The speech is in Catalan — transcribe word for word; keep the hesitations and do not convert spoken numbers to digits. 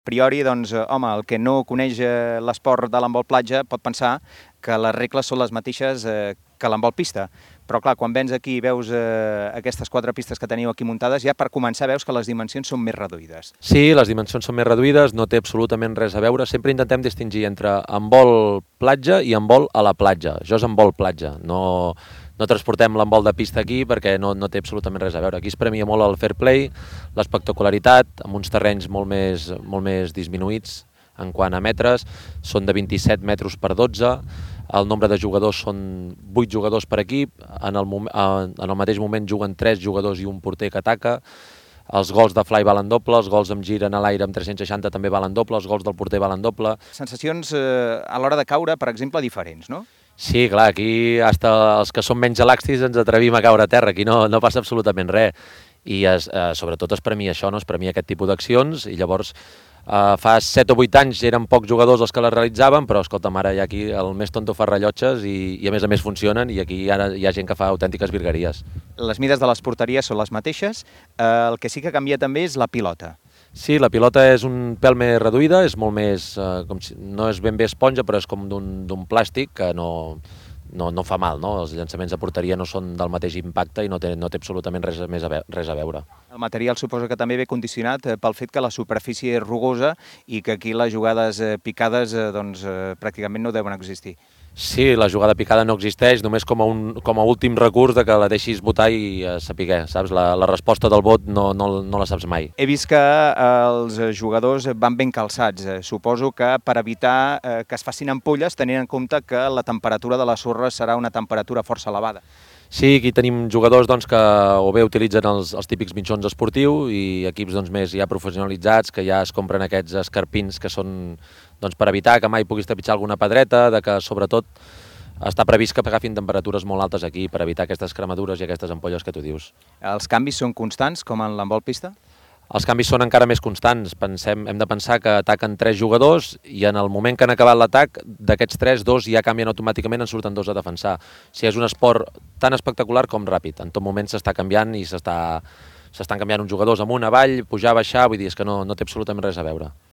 A priori, doncs, home, el que no coneix eh, l'esport de l'handbol platja pot pensar que les regles són les mateixes eh, que l'handbol pista. Però, clar, quan vens aquí i veus eh, aquestes quatre pistes que teniu aquí muntades, ja per començar veus que les dimensions són més reduïdes. Sí, les dimensions són més reduïdes, no té absolutament res a veure. Sempre intentem distingir entre handbol platja i handbol a la platja. Això és handbol platja, no, no transportem l'handbol de pista aquí perquè no, no té absolutament res a veure. Aquí es premia molt el fair play, l'espectacularitat, amb uns terrenys molt més, molt més disminuïts en quant a metres, són de vint-i-set metres per dotze, el nombre de jugadors són vuit jugadors per equip, en el, en el mateix moment juguen tres jugadors i un porter que ataca, els gols de fly valen doble, els gols amb gir en l'aire amb tres-cents seixanta també valen doble, els gols del porter valen doble. Sensacions eh, a l'hora de caure, per exemple, diferents, no? Sí, clar, aquí hasta els que som menys elàstics ens atrevim a caure a terra, aquí no, no passa absolutament res. I es, eh, sobretot es premia això, no? Es premia aquest tipus d'accions i llavors Uh, fa set o vuit anys eren pocs jugadors els que les realitzaven, però escolta'm, ara hi ha aquí el més tonto fa rellotges i, i a més a més funcionen i aquí ara hi ha gent que fa autèntiques virgueries. Les mides de les porteries són les mateixes, uh, el que sí que canvia també és la pilota. Sí, la pilota és un pèl més reduïda, és molt més, uh, com si, no és ben bé esponja, però és com d'un plàstic que no... No, no fa mal, no? Els llançaments de porteria no són del mateix impacte i no té, no té absolutament res, més a ve res a veure. El material suposa que també ve condicionat pel fet que la superfície és rugosa i que aquí les jugades picades doncs, pràcticament no deuen existir. Sí, la jugada picada no existeix, només com a, un, com a últim recurs de que la deixis votar i eh, sapiguer, saps? La, la resposta del vot no, no, no la saps mai. He vist que eh, els jugadors van ben calçats. Suposo que per evitar eh, que es facin ampolles, tenint en compte que la temperatura de la sorra serà una temperatura força elevada. Sí, aquí tenim jugadors doncs, que o bé utilitzen els, els típics mitjons esportius i equips doncs, més ja professionalitzats que ja es compren aquests escarpins que són doncs, per evitar que mai puguis trepitjar alguna pedreta, de que sobretot està previst que agafin temperatures molt altes aquí per evitar aquestes cremadures i aquestes ampolles que tu dius. Els canvis són constants, com en l'handbol pista? Els canvis són encara més constants. Pensem, hem de pensar que ataquen tres jugadors i en el moment que han acabat l'atac, d'aquests tres, dos ja canvien automàticament, en surten dos a defensar. O sigui, és un esport tan espectacular com ràpid. En tot moment s'està canviant i s'estan canviant uns jugadors amunt, avall, pujar, baixar, vull dir, és que no, no té absolutament res a veure.